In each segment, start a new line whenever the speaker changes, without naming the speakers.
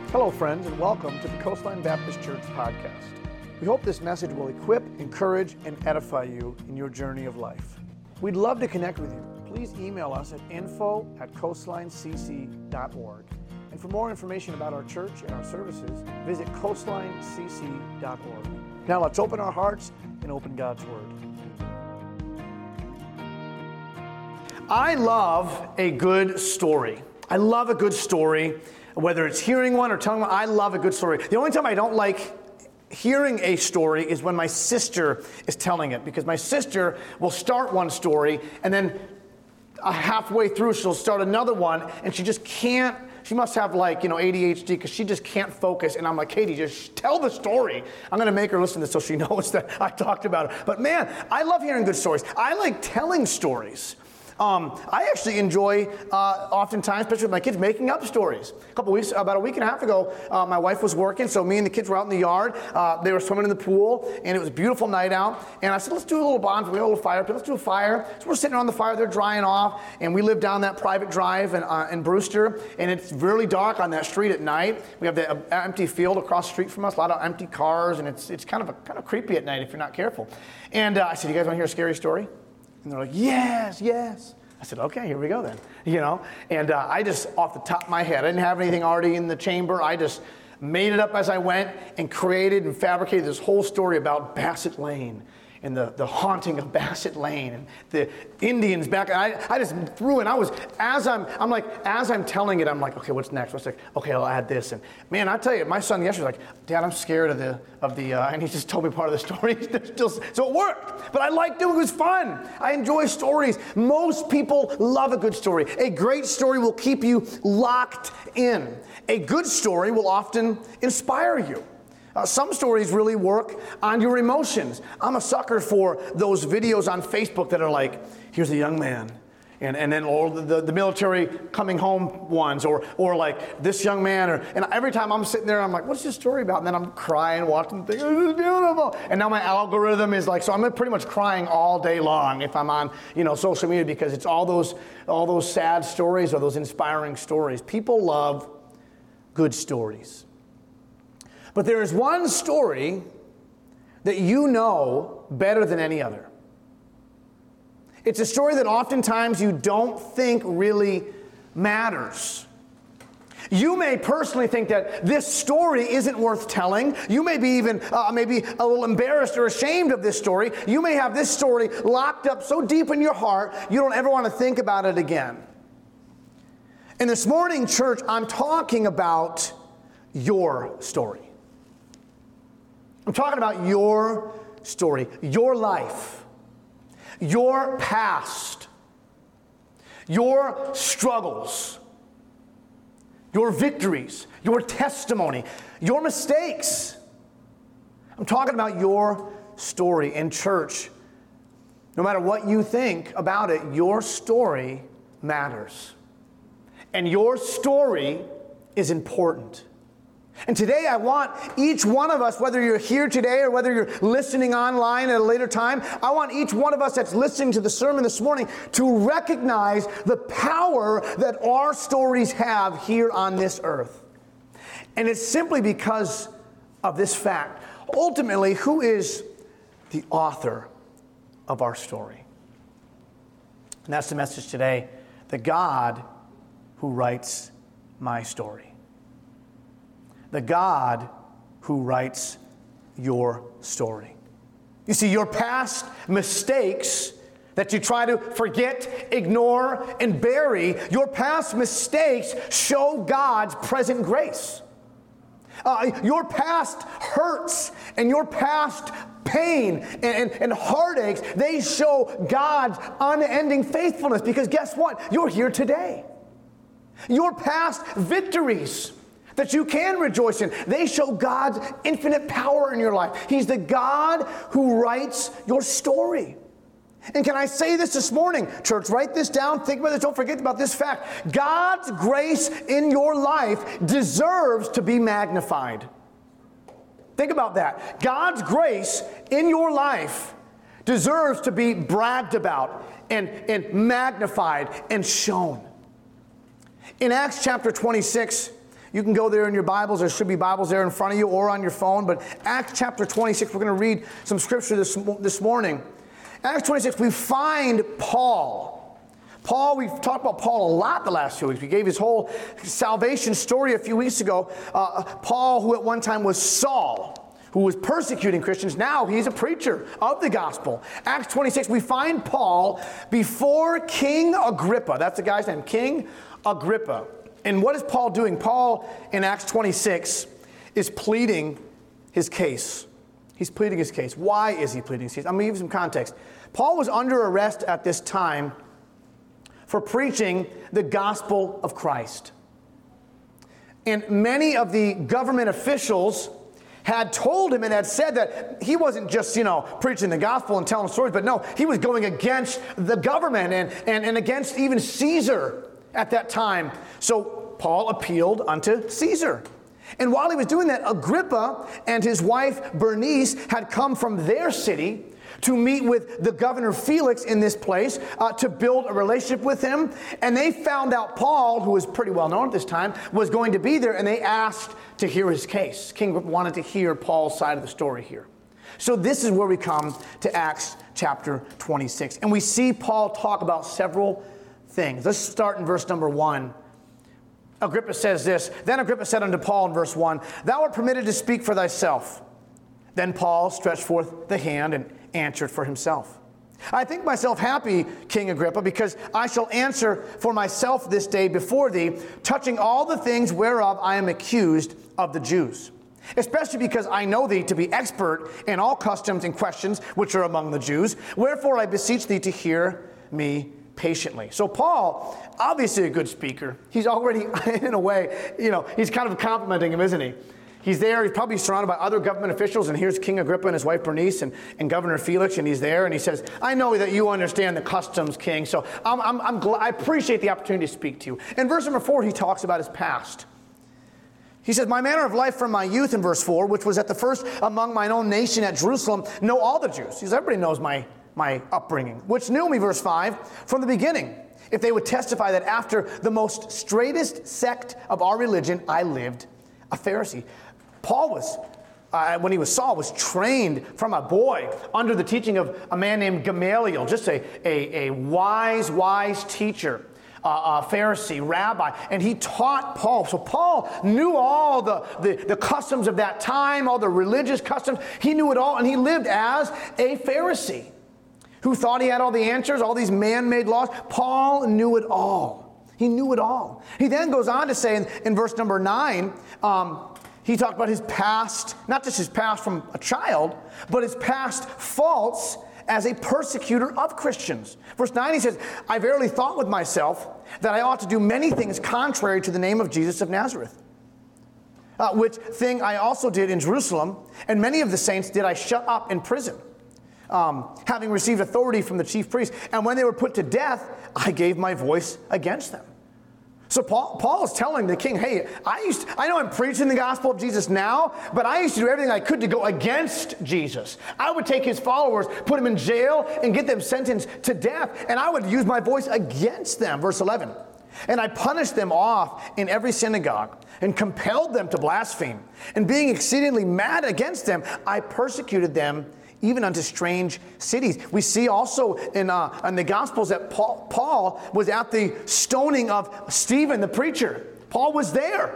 Hello, friends, and welcome to the Coastline Baptist Church podcast. We hope this message will equip, encourage, and edify you in your journey of life. We'd love to connect with you. Please email us at info@coastlinecc.org. And for more information about our church and our services, visit coastlinecc.org. Now let's open our hearts and open God's Word. I love a good story. I love a good story. Whether it's hearing one or telling one, I love a good story. The only time I don't like hearing a story is when my sister is telling it, because my sister will start one story and then halfway through she'll start another one, and she just can't. She must have ADHD, because she just can't focus. And I'm like, Katie, just tell the story. I'm going to make her listen to this so she knows that I talked about it. But man, I love hearing good stories. I like telling stories. I actually enjoy, oftentimes, especially with my kids, making up stories. About a week and a half ago, my wife was working, so me and the kids were out in the yard. They were swimming in the pool, and it was a beautiful night out. And I said, let's do a little bonfire. We have a little fire pit. Let's do a fire. So we're sitting around the fire. They're drying off, and we live down that private drive in Brewster, and it's really dark on that street at night. We have the empty field across the street from us, a lot of empty cars, and it's kind of creepy at night if you're not careful. And I said, you guys want to hear a scary story? And they're like, yes. I said, okay, here we go then. And I just, off the top of my head, I didn't have anything already in the chamber. I just made it up as I went and created and fabricated this whole story about Bassett Lane and the haunting of Bassett Lane and the Indians back. I just threw in. As I'm telling it, I'm like, okay, what's next? Okay, I'll add this. And man, I tell you, my son yesterday was like, Dad, I'm scared of the, and he just told me part of the story. So it worked. But I liked it. It was fun. I enjoy stories. Most people love a good story. A great story will keep you locked in. A good story will often inspire you. Some stories really work on your emotions. I'm a sucker for those videos on Facebook that are like, here's a young man, and then or the military coming home ones, or like this young man, and every time I'm sitting there, I'm like, what's this story about? And then I'm crying, watching the thing, this is beautiful. And now my algorithm is like, so I'm pretty much crying all day long if I'm on social media, because it's all those sad stories or those inspiring stories. People love good stories. But there is one story that you know better than any other. It's a story that oftentimes you don't think really matters. You may personally think that this story isn't worth telling. You may be even maybe a little embarrassed or ashamed of this story. You may have this story locked up so deep in your heart you don't ever want to think about it again. And this morning, church, I'm talking about your story. I'm talking about your story, your life, your past, your struggles, your victories, your testimony, your mistakes. I'm talking about your story. In church, no matter what you think about it, your story matters. And your story is important. And today I want each one of us, whether you're here today or whether you're listening online at a later time, I want each one of us that's listening to the sermon this morning to recognize the power that our stories have here on this earth. And it's simply because of this fact. Ultimately, who is the author of our story? And that's the message today. The God who writes my story. The God who writes your story. You see, your past mistakes that you try to forget, ignore, and bury, your past mistakes show God's present grace. Your past hurts and your past pain and heartaches, they show God's unending faithfulness, because guess what? You're here today. Your past victories that you can rejoice in, they show God's infinite power in your life. He's the God who writes your story. And can I say this morning, church? Write this down. Think about this. Don't forget about this fact. God's grace in your life deserves to be magnified. Think about that. God's grace in your life deserves to be bragged about and magnified and shown. In Acts chapter 26, You can go there in your Bibles. There should be Bibles there in front of you or on your phone. But Acts chapter 26, we're going to read some scripture this morning. Acts 26, we find Paul. We've talked about Paul a lot the last few weeks. We gave his whole salvation story a few weeks ago. Paul, who at one time was Saul, who was persecuting Christians. Now he's a preacher of the gospel. Acts 26, we find Paul before King Agrippa. That's the guy's name, King Agrippa. And what is Paul doing? Paul, in Acts 26, is pleading his case. He's pleading his case. Why is he pleading his case? I'm going to give you some context. Paul was under arrest at this time for preaching the gospel of Christ. And many of the government officials had told him and had said that he wasn't just, preaching the gospel and telling stories, but no, he was going against the government and against even Caesar at that time. So Paul appealed unto Caesar. And while he was doing that, Agrippa and his wife Bernice had come from their city to meet with the governor Felix in this place to build a relationship with him. And they found out Paul, who was pretty well known at this time, was going to be there, and they asked to hear his case. King Agrippa wanted to hear Paul's side of the story here. So this is where we come to Acts chapter 26. And we see Paul talk about several things. Let's start in verse number 1. Agrippa says this, "Then Agrippa said unto Paul in verse 1, Thou art permitted to speak for thyself. Then Paul stretched forth the hand and answered for himself. I think myself happy, King Agrippa, because I shall answer for myself this day before thee, touching all the things whereof I am accused of the Jews. Especially because I know thee to be expert in all customs and questions which are among the Jews. Wherefore I beseech thee to hear me patiently." So Paul, obviously a good speaker. He's already, in a way, he's kind of complimenting him, isn't he? He's there, he's probably surrounded by other government officials, and here's King Agrippa and his wife Bernice and Governor Felix, and he's there, and he says, "I know that you understand the customs, King, so I'm glad, I appreciate the opportunity to speak to you." In verse number 4, he talks about his past. He says, "My manner of life from my youth," in verse 4, "which was at the first among mine own nation at Jerusalem, know all the Jews." He says, everybody knows my upbringing, "which knew me," verse 5, "from the beginning, if they would testify that after the most straightest sect of our religion, I lived a Pharisee." Paul was, when he was Saul, was trained from a boy under the teaching of a man named Gamaliel, just a wise teacher, a Pharisee, rabbi, and he taught Paul. So Paul knew all the customs of that time, all the religious customs. He knew it all, and he lived as a Pharisee who thought he had all the answers, all these man-made laws. Paul knew it all. He knew it all. He then goes on to say in verse number 9, he talked about his past, not just his past from a child, but his past faults as a persecutor of Christians. Verse 9, he says, "I verily thought with myself that I ought to do many things contrary to the name of Jesus of Nazareth. Which thing I also did in Jerusalem, and many of the saints did I shut up in prison, having received authority from the chief priests. And when they were put to death, I gave my voice against them." So Paul is telling the king, hey, I know I'm preaching the gospel of Jesus now, but I used to do everything I could to go against Jesus. I would take his followers, put them in jail, and get them sentenced to death, and I would use my voice against them. Verse 11, "And I punished them off in every synagogue, and compelled them to blaspheme. And being exceedingly mad against them, I persecuted them even unto strange cities." We see also in the Gospels that Paul was at the stoning of Stephen, the preacher. Paul was there.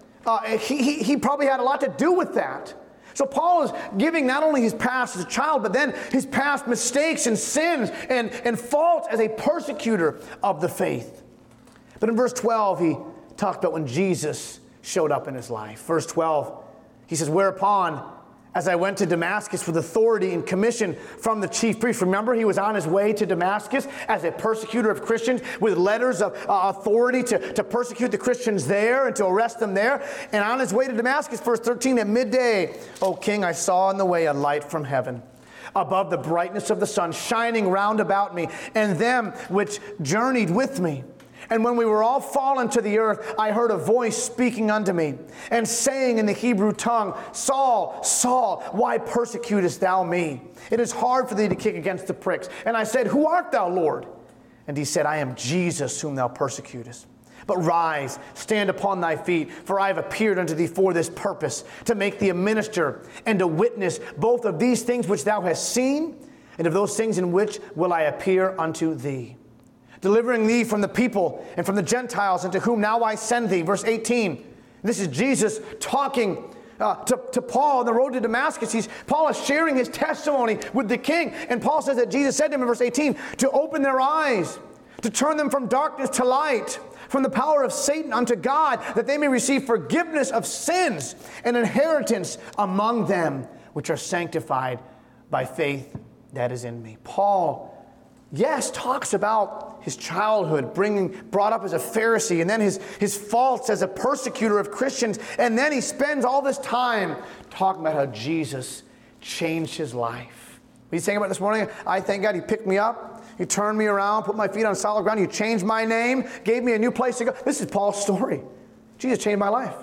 He probably had a lot to do with that. So Paul is giving not only his past as a child, but then his past mistakes and sins and faults as a persecutor of the faith. But in verse 12, he talked about when Jesus showed up in his life. Verse 12, he says, "Whereupon, as I went to Damascus with authority and commission from the chief priest." Remember, he was on his way to Damascus as a persecutor of Christians with letters of authority to persecute the Christians there and to arrest them there. And on his way to Damascus, verse 13, "At midday, O king, I saw in the way a light from heaven, above the brightness of the sun, shining round about me, and them which journeyed with me. And when we were all fallen to the earth, I heard a voice speaking unto me, and saying in the Hebrew tongue, Saul, Saul, why persecutest thou me? It is hard for thee to kick against the pricks. And I said, Who art thou, Lord? And he said, I am Jesus whom thou persecutest. But rise, stand upon thy feet, for I have appeared unto thee for this purpose, to make thee a minister and a witness both of these things which thou hast seen, and of those things in which will I appear unto thee, delivering thee from the people and from the Gentiles, unto whom now I send thee. Verse 18. This is Jesus talking to Paul on the road to Damascus. Paul is sharing his testimony with the king. And Paul says that Jesus said to him in verse 18, to open their eyes, to turn them from darkness to light, from the power of Satan unto God, that they may receive forgiveness of sins and inheritance among them which are sanctified by faith that is in me. Paul, yes, talks about his childhood, brought up as a Pharisee, and then his faults as a persecutor of Christians, and then he spends all this time talking about how Jesus changed his life. What are you saying about this morning? I thank God he picked me up. He turned me around, put my feet on solid ground. He changed my name, gave me a new place to go. This is Paul's story. Jesus changed my life.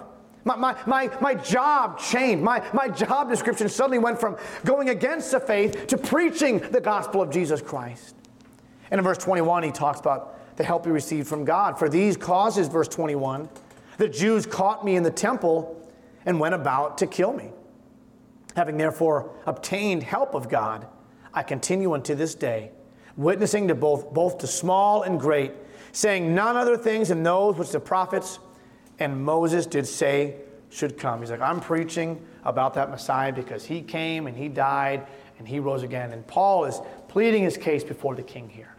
My job changed. My job description suddenly went from going against the faith to preaching the gospel of Jesus Christ. And in verse 21, he talks about the help he received from God. For these causes, verse 21, the Jews caught me in the temple and went about to kill me. Having therefore obtained help of God, I continue unto this day, witnessing to both to small and great, saying none other things than those which the prophets and Moses did say should come. He's like, I'm preaching about that Messiah because he came and he died and he rose again. And Paul is pleading his case before the king here.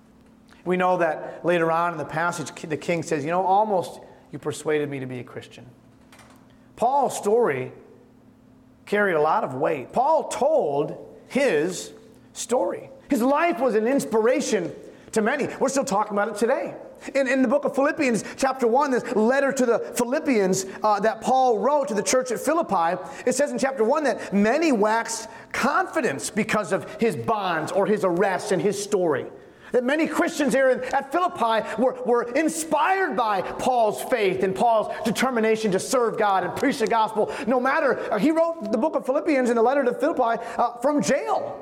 We know that later on in the passage, the king says, almost you persuaded me to be a Christian. Paul's story carried a lot of weight. Paul told his story. His life was an inspiration to many. We're still talking about it today. In the book of Philippians, chapter 1, this letter to the Philippians that Paul wrote to the church at Philippi, it says in chapter 1 that many waxed confidence because of his bonds or his arrest and his story. That many Christians here at Philippi were inspired by Paul's faith and Paul's determination to serve God and preach the gospel. No matter, he wrote the book of Philippians in the letter to Philippi from jail.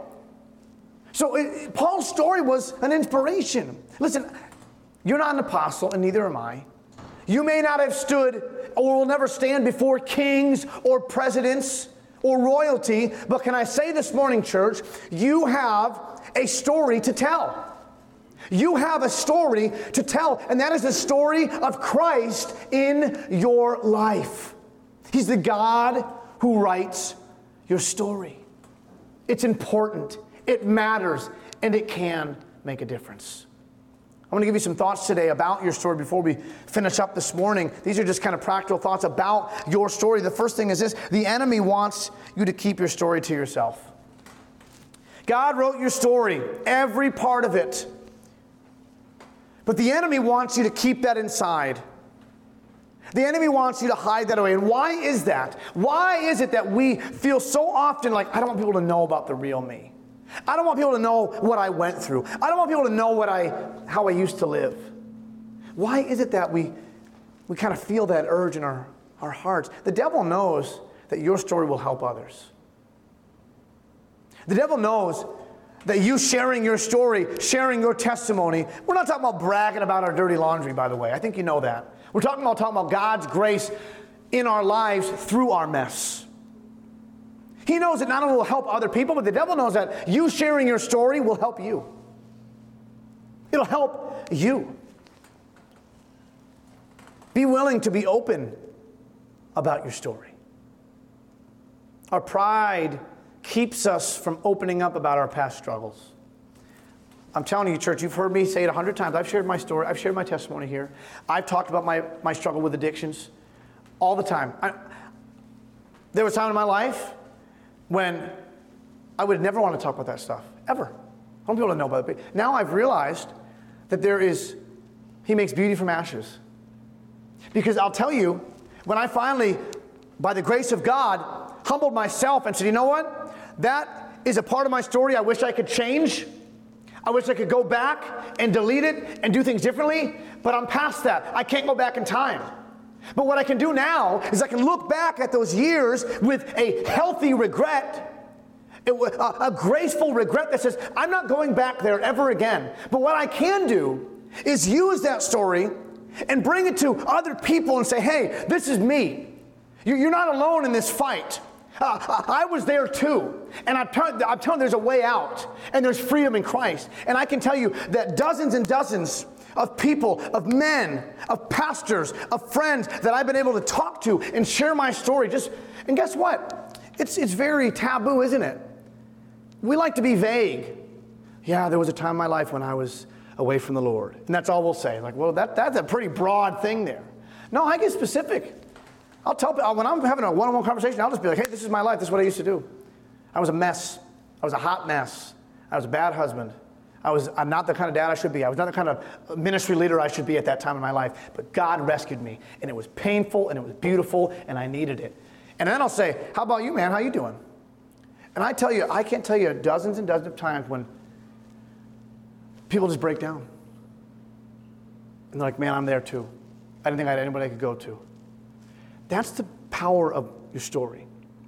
So Paul's story was an inspiration. Listen, you're not an apostle, and neither am I. You may not have stood or will never stand before kings or presidents or royalty, but can I say this morning, church, you have a story to tell. You have a story to tell, and that is the story of Christ in your life. He's the God who writes your story. It's important. It matters, and it can make a difference. I want to give you some thoughts today about your story before we finish up this morning. These are just kind of practical thoughts about your story. The first thing is this: the enemy wants you to keep your story to yourself. God wrote your story, every part of it. But the enemy wants you to keep that inside. The enemy wants you to hide that away. And why is that? Why is it that we feel so often like, I don't want people to know about the real me? I don't want people to know what I went through. I don't want people to know how I used to live. Why is it that we kind of feel that urge in our hearts? The devil knows that your story will help others. The devil knows that you sharing your story, sharing your testimony, we're not talking about bragging about our dirty laundry, by the way. I think you know that. We're talking about God's grace in our lives through our mess. He knows it not only will help other people, but the devil knows that you sharing your story will help you. It'll help you. Be willing to be open about your story. Our pride keeps us from opening up about our past struggles. I'm telling you, church, you've heard me say it 100 times. I've shared my story. I've shared my testimony here. I've talked about my struggle with addictions all the time. There was a time in my life when I would never want to talk about that stuff, ever. I don't want people to know about it. Now I've realized that He makes beauty from ashes. Because I'll tell you, when I finally, by the grace of God, humbled myself and said, you know what? That is a part of my story I wish I could change. I wish I could go back and delete it and do things differently, but I'm past that. I can't go back in time. But what I can do now is I can look back at those years with a healthy regret, a graceful regret that says, I'm not going back there ever again. But what I can do is use that story and bring it to other people and say, hey, this is me. You're not alone in this fight. I was there too. And I'm telling you, there's a way out. And there's freedom in Christ. And I can tell you that dozens and dozens of people, of men, of pastors, of friends that I've been able to talk to and share my story. And guess what? It's very taboo, isn't it? We like to be vague. Yeah, there was a time in my life when I was away from the Lord. And that's all we'll say. Like, well, that's a pretty broad thing there. No, I get specific. I'll tell people, when I'm having a one-on-one conversation, I'll just be like, hey, this is my life. This is what I used to do. I was a mess. I was a hot mess. I was a bad husband. I'm not the kind of dad I should be. I was not the kind of ministry leader I should be at that time in my life. But God rescued me. And it was painful, and it was beautiful, and I needed it. And then I'll say, how about you, man? How you doing? And I can't tell you dozens and dozens of times when people just break down. And they're like, man, I'm there too. I didn't think I had anybody I could go to. That's the power of your story.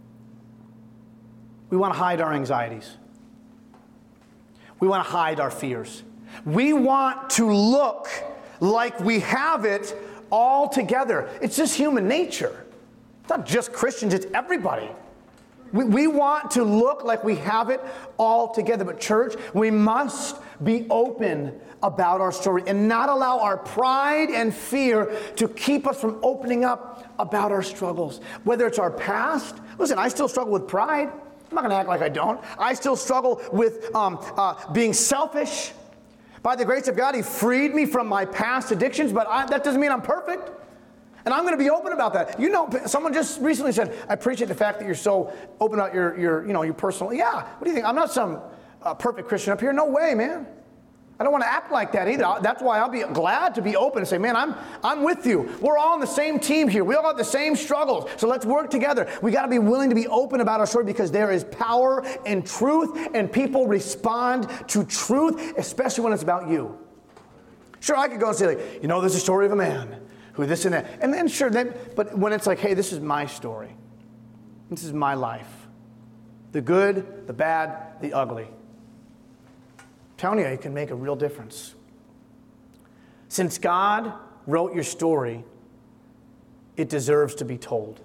We want to hide our anxieties. We want to hide our fears. We want to look like we have it all together. It's just human nature. It's not just Christians, it's everybody. We want to look like we have it all together. But church, we must be open about our story and not allow our pride and fear to keep us from opening up about our struggles. Whether it's our past. Listen, I still struggle with pride. I'm not going to act like I don't. I still struggle with being selfish. By the grace of God, He freed me from my past addictions, but that doesn't mean I'm perfect. And I'm going to be open about that. You know, someone just recently said, I appreciate the fact that you're so open about your personal. Yeah, what do you think? I'm not some perfect Christian up here. No way, man. I don't want to act like that either. That's why I'll be glad to be open and say, man, I'm with you. We're all on the same team here. We all have the same struggles. So let's work together. We got to be willing to be open about our story because there is power in truth and people respond to truth, especially when it's about you. Sure, I could go and say, like, this is a story of a man who this and that. And then sure, but when it's like, hey, this is my story. This is my life. The good, the bad, the ugly. I'm telling you, it can make a real difference. Since God wrote your story, it deserves to be told.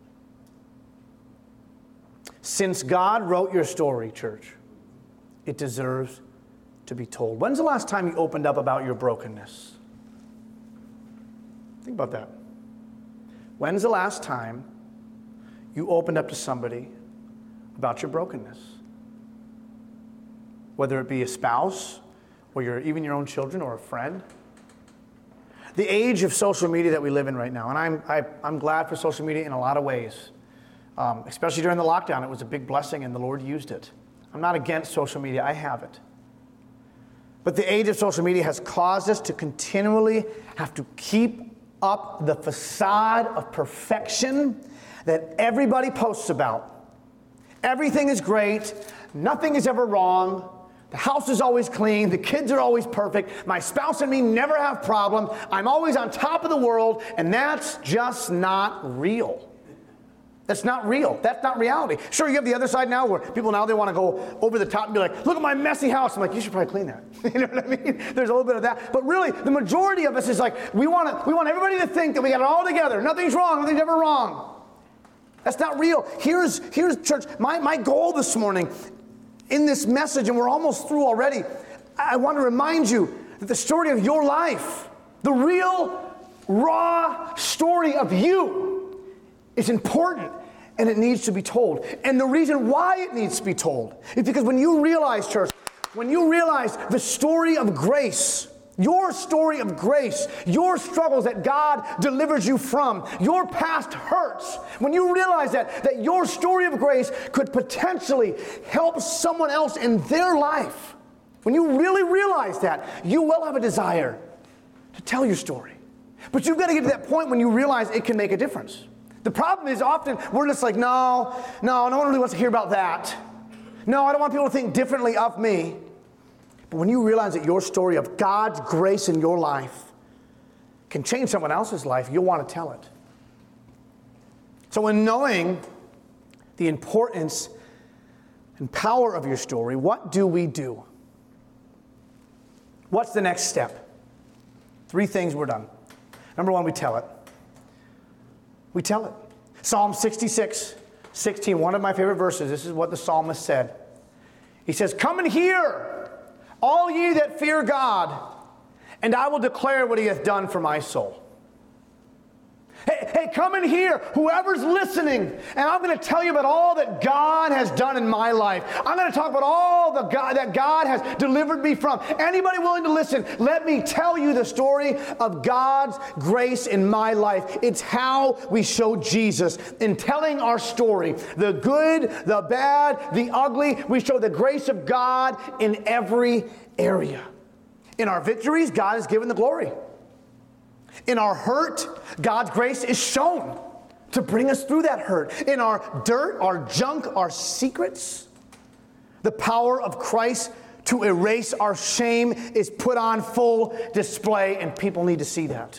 Since God wrote your story, church, it deserves to be told. When's the last time you opened up about your brokenness? Think about that. When's the last time you opened up to somebody about your brokenness? Whether it be a spouse, or even your own children, or a friend. The age of social media that we live in right now, and I'm glad for social media in a lot of ways. Especially during the lockdown, it was a big blessing, and the Lord used it. I'm not against social media, I have it. But the age of social media has caused us to continually have to keep up the facade of perfection that everybody posts about. Everything is great. Nothing is ever wrong. The house is always clean. The kids are always perfect. My spouse and me never have problems. I'm always on top of the world, and that's just not real. That's not real. That's not reality. Sure, you have the other side now where people now they want to go over the top and be like, look at my messy house. I'm like, you should probably clean that. You know what I mean? There's a little bit of that. But really, the majority of us is like, we want everybody to think that we got it all together. Nothing's wrong. Nothing's ever wrong. That's not real. Here's church, my goal this morning in this message, and we're almost through already, I want to remind you that the story of your life, the real, raw story of you, is important, and it needs to be told. And the reason why it needs to be told is because when you realize, church, when you realize the story of grace, your story of grace, your struggles that God delivers you from, your past hurts, when you realize that your story of grace could potentially help someone else in their life, when you really realize that, you will have a desire to tell your story. But you've got to get to that point when you realize it can make a difference. The problem is often we're just like, no one really wants to hear about that. No, I don't want people to think differently of me. But when you realize that your story of God's grace in your life can change someone else's life, you'll want to tell it. So in knowing the importance and power of your story, what do we do? What's the next step? 3 things, we're done. Number one, we tell it. We tell it. Psalm 66:16, one of my favorite verses. This is what the psalmist said. He says, "Come and hear, all ye that fear God, and I will declare what he hath done for my soul." Hey, come and hear, whoever's listening, and I'm going to tell you about all that God has done in my life. I'm going to talk about all that God has delivered me from. Anybody willing to listen, let me tell you the story of God's grace in my life. It's how we show Jesus. In telling our story, the good, the bad, the ugly, we show the grace of God in every area. In our victories, God is given the glory. In our hurt, God's grace is shown to bring us through that hurt. In our dirt, our junk, our secrets, the power of Christ to erase our shame is put on full display, and people need to see that.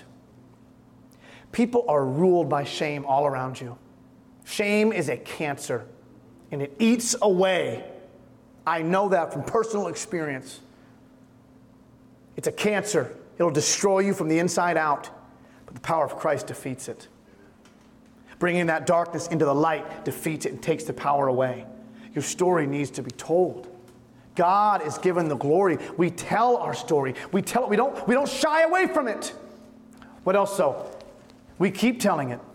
People are ruled by shame all around you. Shame is a cancer, and it eats away. I know that from personal experience. It's a cancer. It'll destroy you from the inside out, but the power of Christ defeats it. Bringing that darkness into the light defeats it and takes the power away. Your story needs to be told. God is given the glory. We tell our story. We tell it. We don't shy away from it. What else so? We keep telling it.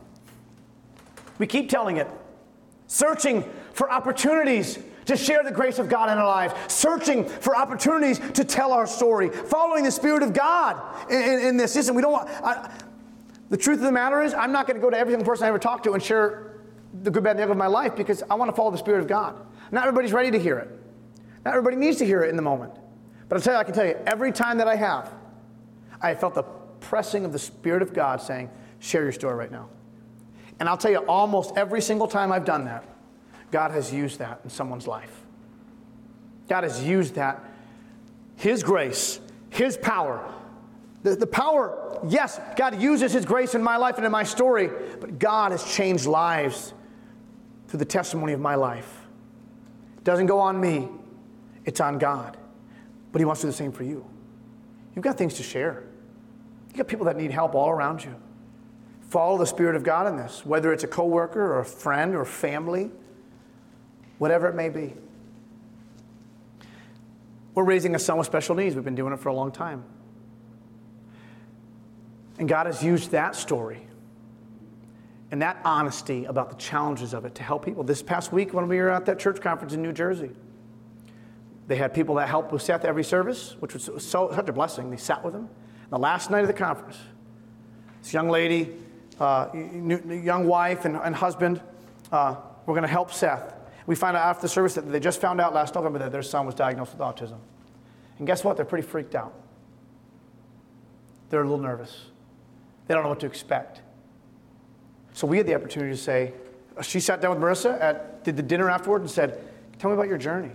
We keep telling it. Searching for opportunities to share the grace of God in our lives, searching for opportunities to tell our story, following the Spirit of God in this. Listen, we don't want. The truth of the matter is, I'm not going to go to every single person I ever talk to and share the good, bad, and the ugly of my life because I want to follow the Spirit of God. Not everybody's ready to hear it. Not everybody needs to hear it in the moment. But I'll tell you, I can tell you, every time that I have felt the pressing of the Spirit of God saying, share your story right now. And I'll tell you, almost every single time I've done that, God has used that in someone's life. God has used that. His grace, His power. The power, yes, God uses His grace in my life and in my story, but God has changed lives through the testimony of my life. It doesn't go on me. It's on God. But He wants to do the same for you. You've got things to share. You've got people that need help all around you. Follow the Spirit of God in this, whether it's a coworker or a friend or family, whatever it may be. We're raising a son with special needs. We've been doing it for a long time. And God has used that story and that honesty about the challenges of it to help people. This past week when we were at that church conference in New Jersey, they had people that helped with Seth every service, which was such a blessing. They sat with him. The last night of the conference, this young lady, young wife and husband were going to help Seth. We found out after the service that they just found out last November that their son was diagnosed with autism. And guess what? They're pretty freaked out. They're a little nervous. They don't know what to expect. So we had the opportunity to say, she sat down with Marissa, did the dinner afterward and said, tell me about your journey.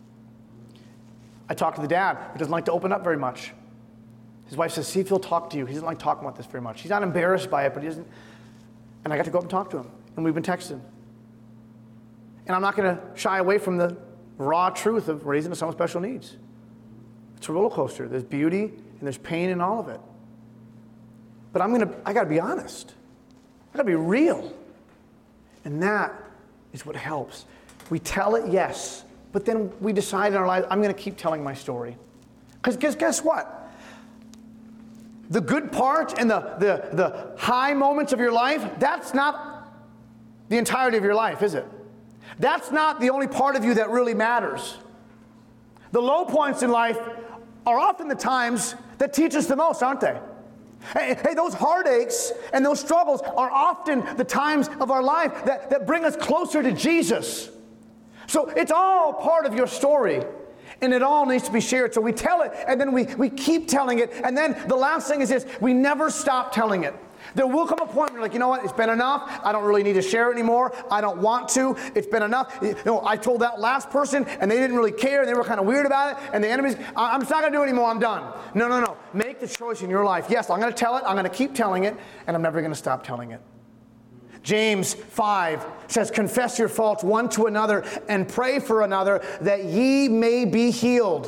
I talked to the dad, who doesn't like to open up very much. His wife says, see if he'll talk to you. He doesn't like talking about this very much. He's not embarrassed by it, but he doesn't. And I got to go up and talk to him. And we've been texting. And I'm not going to shy away from the raw truth of raising a son with special needs. It's a roller coaster. There's beauty and there's pain in all of it. But I got to be honest. I got to be real. And that is what helps. We tell it, yes, but then we decide in our lives, I'm going to keep telling my story. Because guess what? The good part and the high moments of your life, that's not the entirety of your life, is it? That's not the only part of you that really matters. The low points in life are often the times that teach us the most, aren't they? Hey, those heartaches and those struggles are often the times of our life that bring us closer to Jesus. So it's all part of your story, and it all needs to be shared. So we tell it, and then we keep telling it, and then the last thing is this, we never stop telling it. There will come a point where you're like, you know what, it's been enough. I don't really need to share it anymore. I don't want to. It's been enough. You know, I told that last person, and they didn't really care, and they were kind of weird about it, and the enemies, I'm just not going to do it anymore. I'm done. No. Make the choice in your life. Yes, I'm going to tell it. I'm going to keep telling it, and I'm never going to stop telling it. James 5 says, confess your faults one to another and pray for another that ye may be healed.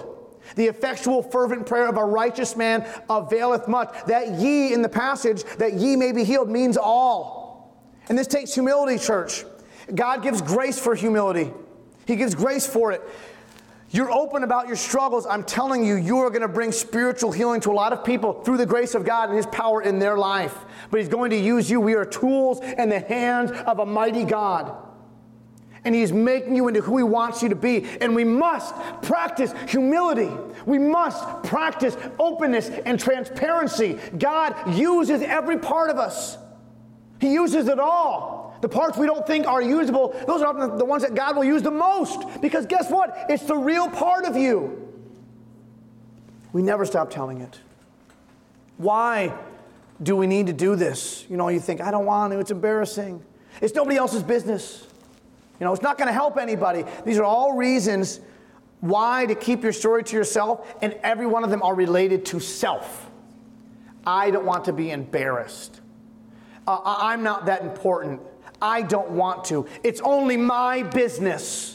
The effectual fervent prayer of a righteous man availeth much. That ye in the passage, that ye may be healed, means all. And this takes humility, church. God gives grace for humility. He gives grace for it. You're open about your struggles. I'm telling you, you are going to bring spiritual healing to a lot of people through the grace of God and His power in their life. But He's going to use you. We are tools in the hands of a mighty God. And He's making you into who He wants you to be. And we must practice humility. We must practice openness and transparency. God uses every part of us. He uses it all. The parts we don't think are usable, those are often the ones that God will use the most. Because guess what? It's the real part of you. We never stop telling it. Why do we need to do this? You think, I don't want to. It's embarrassing. It's nobody else's business. It's not going to help anybody. These are all reasons why to keep your story to yourself, and every one of them are related to self. I don't want to be embarrassed. I'm not that important. I don't want to. It's only my business.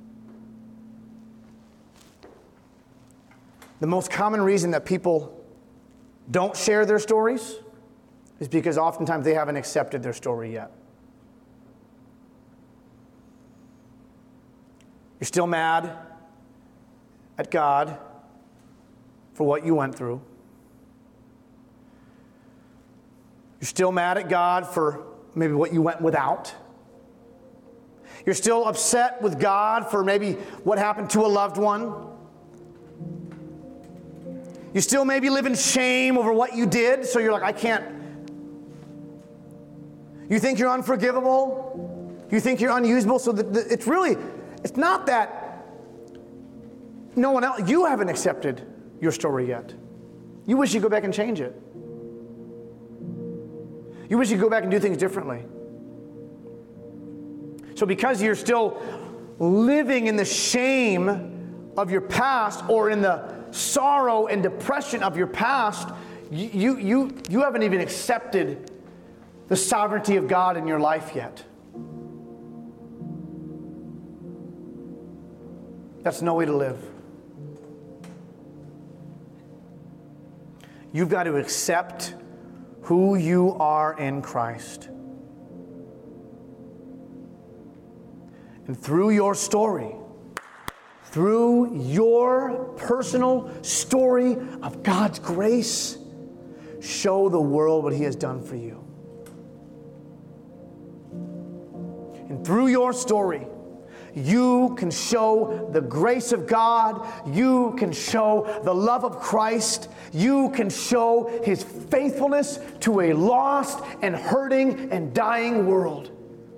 The most common reason that people don't share their stories is because oftentimes they haven't accepted their story yet. You're still mad at God for what you went through. You're still mad at God for maybe what you went without. You're still upset with God for maybe what happened to a loved one. You still maybe live in shame over what you did, so you're like, I can't. You think you're unforgivable. You think you're unusable. So it's not that no one else, you haven't accepted your story yet. You wish you could go back and change it. You wish you could go back and do things differently. So because you're still living in the shame of your past or in the sorrow and depression of your past, you haven't even accepted the sovereignty of God in your life yet. That's no way to live. You've got to accept who you are in Christ. And through your story, through your personal story of God's grace, show the world what He has done for you. And through your story, you can show the grace of God. You can show the love of Christ. You can show His faithfulness to a lost and hurting and dying world.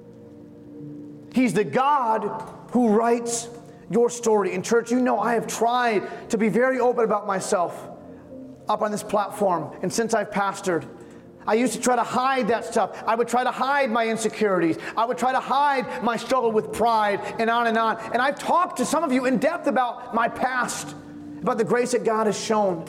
He's the God who writes your story. In church, I have tried to be very open about myself up on this platform. And since I've pastored, I used to try to hide that stuff. I would try to hide my insecurities. I would try to hide my struggle with pride and on and on. And I've talked to some of you in depth about my past, about the grace that God has shown.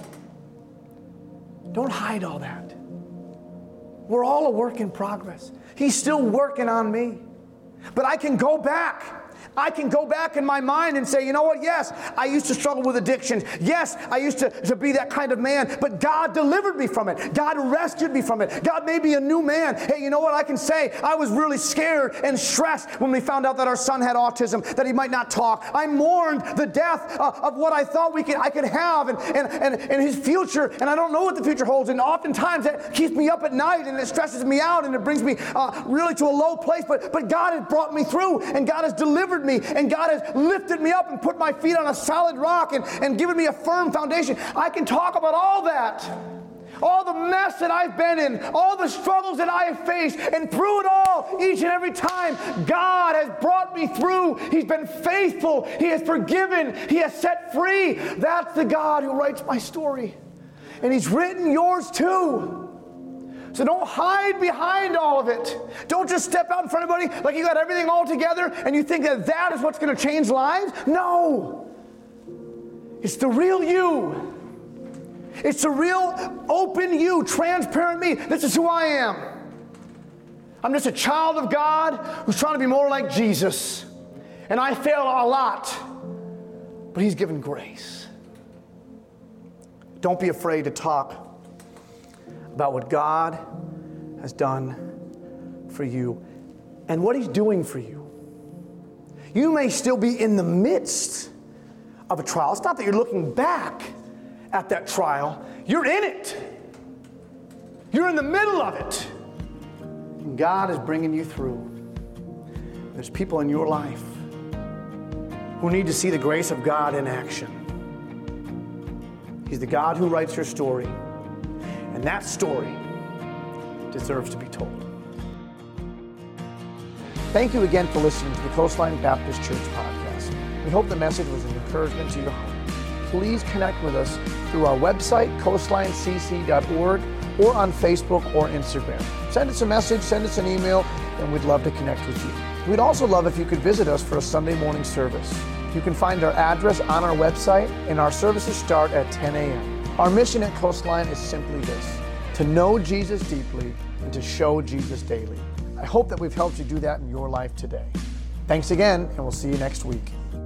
Don't hide all that. We're all a work in progress. He's still working on me. But I can go back. I can go back in my mind and say, you know what? Yes, I used to struggle with addictions. Yes, I used to be that kind of man, but God delivered me from it. God rescued me from it. God made me a new man. Hey, you know what I can say? I was really scared and stressed when we found out that our son had autism, that he might not talk. I mourned the death of what I thought I could have and his future, and I don't know what the future holds. And oftentimes that keeps me up at night and it stresses me out and it brings me really to a low place. But God has brought me through, and God has delivered me, and God has lifted me up and put my feet on a solid rock and given me a firm foundation. I can talk about all that, all the mess that I've been in, all the struggles that I have faced, and through it all, each and every time, God has brought me through. He's been faithful. He has forgiven. He has set free. That's the God who writes my story, and He's written yours too. So don't hide behind all of it. Don't just step out in front of everybody like you got everything all together and you think that is what's going to change lives. No. It's the real you. It's the real open you, transparent me. This is who I am. I'm just a child of God who's trying to be more like Jesus. And I fail a lot. But He's given grace. Don't be afraid to talk about what God has done for you and what He's doing for you. You may still be in the midst of a trial. It's not that you're looking back at that trial. You're in it. You're in the middle of it. And God is bringing you through. There's people in your life who need to see the grace of God in action. He's the God who writes your story, and that story deserves to be told. Thank you again for listening to the Coastline Baptist Church podcast. We hope the message was an encouragement to your heart. Please connect with us through our website, coastlinecc.org, or on Facebook or Instagram. Send us a message, send us an email, and we'd love to connect with you. We'd also love if you could visit us for a Sunday morning service. You can find our address on our website, and our services start at 10 a.m. Our mission at Coastline is simply this: to know Jesus deeply and to show Jesus daily. I hope that we've helped you do that in your life today. Thanks again, and we'll see you next week.